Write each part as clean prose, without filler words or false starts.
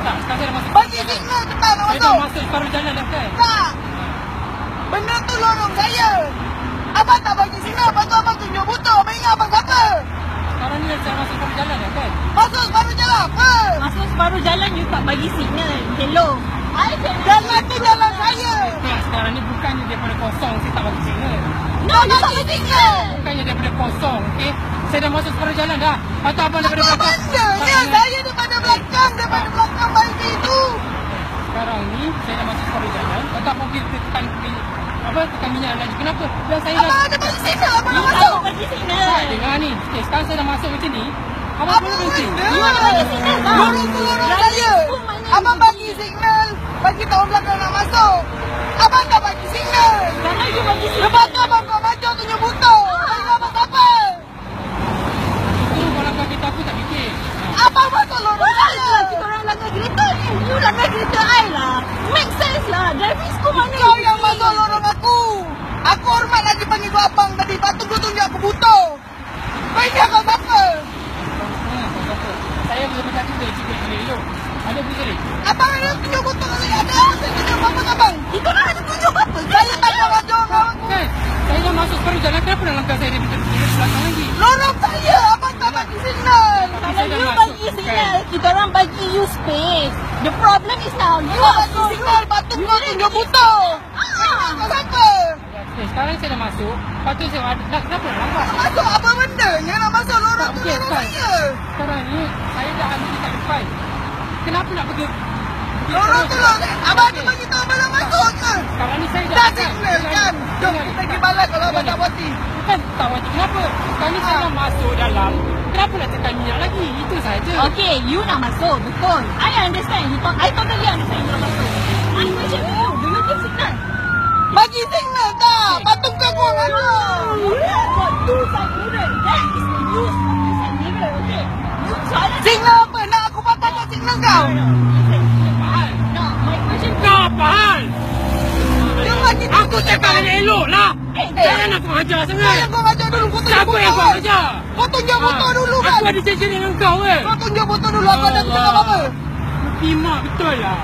Tak, sekarang saya dah masuk. Bagi signal cepat nak Saya masuk. dah masuk separuh jalan dah kan? Tak. Benda tu lorong saya. Abang tak bagi signal, lepas tu abang tunjuk butuh. Abang ingat abang siapa? Sekarang ni saya masuk separuh jalan dah kan? Masuk separuh jalan apa? Masuk separuh jalan, you tak bagi signal. Hello. Jalan tu jalan saya. Tak, sekarang ni bukannya daripada kosong saya tak bagi signal. No, you tak bagi signal. Bukannya daripada kosong, okey? Saya dah masuk separuh jalan dah. Atau abang daripada Apa belakang. benda? Ya, saya daripada belakang baik itu. Sekarang ni saya dah masuk separuh jalan. Atau abang pergi tekan minyak lagi. Kenapa? Dan saya Abang dah... ada bagi signal, abang nak You masuk. tak bagi signal. Tak, dengar ni. Okay, sekarang saya dah masuk macam ni. Abang boleh berhenti. You ada bagi signal tak? Lorong tu lorong saya. Abang bagi signal. Bagi tahu belakang nak masuk. Abang tak bagi signal. Kalau you bagi signal. Lepas tu abang kau maju tunjuk butuh. Abang abang siapa? Itu kalau kau kita aku tak fikir. Abang masuk lorong saya. Kita orang langgar kereta ni. You langgar kereta I lah. Make sense lah. Driving school mana? Kau yang masuk lorong aku. Aku hormat lagi panggil kau abang tadi. Lepas tu kau tunjuk aku butuh. Kau ingat kau siapa? Saya boleh bercakap dari cikgu boleh elok. Ada boleh jadi? Abang ada tunjuk butuh kali ada. Saya tunjuk apa abang? Kita orang ada tunjuk apa? Saya tak ada maju kau. Kan? Saya dah masuk separuh jalan. Kenapa nak langkah saya dari belakang lagi? Lorong saya. Abang tak bagi signal. Kalau you bagi signal, kita orang bagi you space. The problem is now, you Kau are bagi so signal. Lepas tu kau tunjuk butuh. Kau siapa? Okay, sekarang saya dah masuk. Lepas tu saya ada... Kenapa nak langkah? Masuk apa benda? Yang nak masuk lorong tu Okey, lorong sekarang. saya. Sekarang ni saya dah ambil dekat depan. Kenapa nak pergi? Lorong tu lorong. Abang ada bagi tahu abang nak masuk ke? Sekarang ni saya Dah signal kan? Jom kita pergi balas kalau abang tak puas hati. Bukan tak wajib. Kenapa? Sekarang ni saya dah masuk dalam. Kenapa nak tekan minyak lagi? Itu saja. Okay, you nak masuk, betul. I understand. I totally understand you nak masuk. I question you, do you give signal? Bagi signal tak? Patung kau buang aku. You have got two side mirror. That is the use of two side mirror, okay? You soalan... Signal apa? Nak aku patahkan signal kau? No, my question... Kau apa hal? Dia bagi Aku cakap dengan elok lah. Jangan nak kau ajar sangat. Saya kau baca dulu. Kau tunjuk Siapa yang butuh. kau ajar? Kau tunjuk butuh dulu kan? Aku ada janji dengan kau ke? Kau tunjuk butuh dulu. Aku ada cakap apa? Timak betul lah.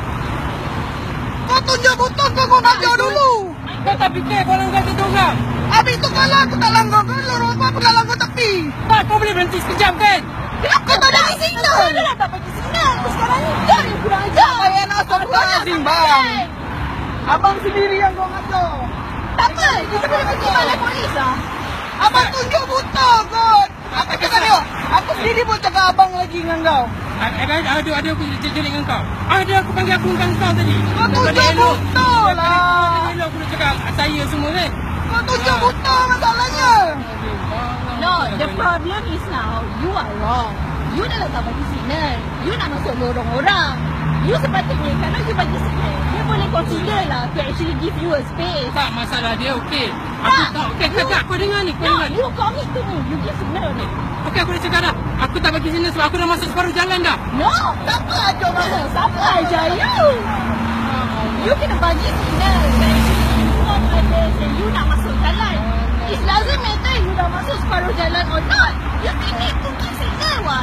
Kau tunjuk butuh kau baca dulu. Kau tak fikir kau langgar kita orang? Habis tu kalau aku tak langgar kau, lorong apa aku langgar tepi. Tak, kau boleh berhenti sekejap kan? Kau tak bagi signal. Dia dah tak bagi signal. Sekarang ni kau yang kurang ajar. Saya nak surprising bang. Abang sendiri yang kau ngajar. Tak apa, kita boleh pergi balai polis lah. Abang tunjuk buta kot. Apa cakap dia? Aku sendiri pun cakap abang lagi dengan kau. Ada aku jelik dengan kau. Ada aku panggil aku dengan kau tadi. Kau tunjuk buta lah. Elok aku dah cakap saya semua kan? Kau tunjuk buta masalahnya. No, the problem is now, you are wrong. You dah tak bagi signal. You nak masuk lorong orang. You sepatutnya, kalau you bagi signal, dia boleh consider lah to actually give you a space. Tak, masalah dia okey. Aku tak. Okey, tak. Kau dengar ni. Kau No, dengar ni. you commit to me. You give signal ni. Okey, aku dah cakap dah. Aku tak bagi signal sebab aku dah masuk separuh jalan dah. No, Siapa ajar masuk? siapa ajar you? You kena bagi signal. You want others and you nak masuk jalan. It doesn't matter you dah masuk separuh jalan or not. You still need to give signal, why?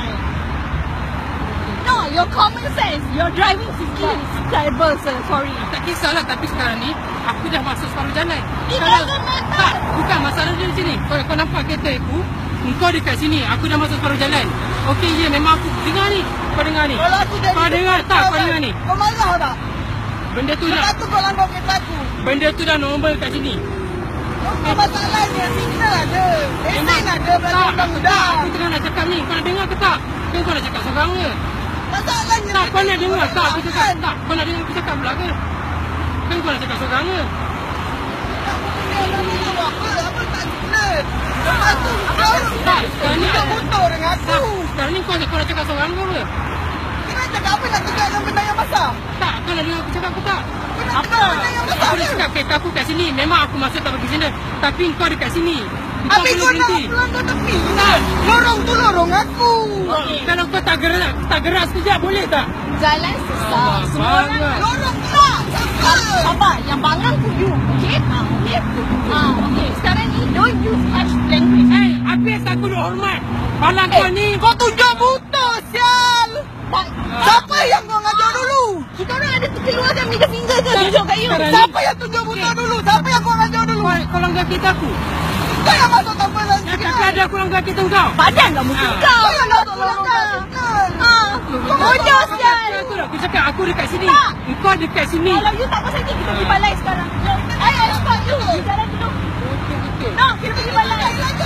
No, your common sense, your driving skill is terrible, sir. Sorry. Tak kisahlah, tapi sekarang ni aku dah masuk separuh jalan. It Kalau- doesn't matter. Tak, bukan masalah dia di sini. Kau nampak kereta aku, kau dekat sini, aku dah masuk separuh jalan. Okey, ya memang aku dengar ni. Kau dengar ni. Kalau aku jadi Kau dengar tak? Kau dengar ni. Kau marah tak? Benda tu Lepas dah tu kau langgar kereta aku. benda tu dah normal kat sini. Kau masalahnya signal ada. Lesen ada berlaku undang-undang. Aku tengah nak cakap ni. Kau nak dengar ke tak? Kan kau nak cakap seorang ke? Masalahnya Tak, kau nak dengar tak? Aku cakap kan? tak. Kau nak dengar aku cakap pula ke? Kan kau nak cakap seorang ke? Apa tak signal? Lepas tu kau Tak, sekarang ni tak butuh dengan aku. tak. Sekarang ni kau nak cakap seorang ke apa? Kena cakap apa nak tunjuk dengan benda yang besar? Tak, kau nak dengar aku cakap ke tak? Kena cakap benda yang besar Aku ke? dah cakap kereta aku kat sini. Memang aku masuk tak bagi signal. Tapi kau dekat sini. Kau Habis boleh kau nak berhenti. langgar tepi. Tak. Lorong tu lorong aku. Kalau kau tak gerak sekejap boleh tak? Jalan susah. Semua orang banget. Lorong tak. Siapa? Sabar, yang bangang tu you. Okay? Okay? Okay. Sekarang ni, don't use harsh language. Habis aku nak hormat. Malang kau ni. Kau tunjuk buta, sial. Siapa yang kau ngajar dulu? Kita orang ada keluarkan middle finger ke tunjuk kat you. Siapa yang tunjuk buta dulu? Siapa yang kau ngajar dulu? Kau langgar kereta aku. Kau yang masuk ambulans. Cakap ada aku langgar kereta kau. Padan lah muka kau. Kau yang masuk ambulans. Bodoh sial. Aku cakap aku dekat sini. Tak. Kau dekat sini. Kalau you tak pasal ni, kita pergi balai sekarang. Ayo, cepat you. Jalan dulu. No, kita pergi balai.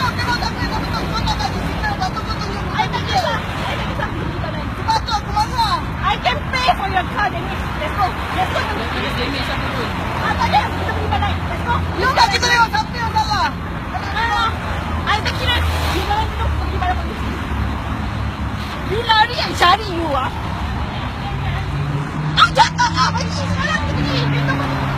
I tak kisah. Kita pergi balai. I can pay for your car, Dennis. Let's go. Let's go. Tak ada. Kita pergi balai. Let's go. Kita lewat siapa yang salah? I tak kira. You jalan dulu. Pergi balai polisi. You lari, I cari you ah. Jatuh. Sekarang kita pergi.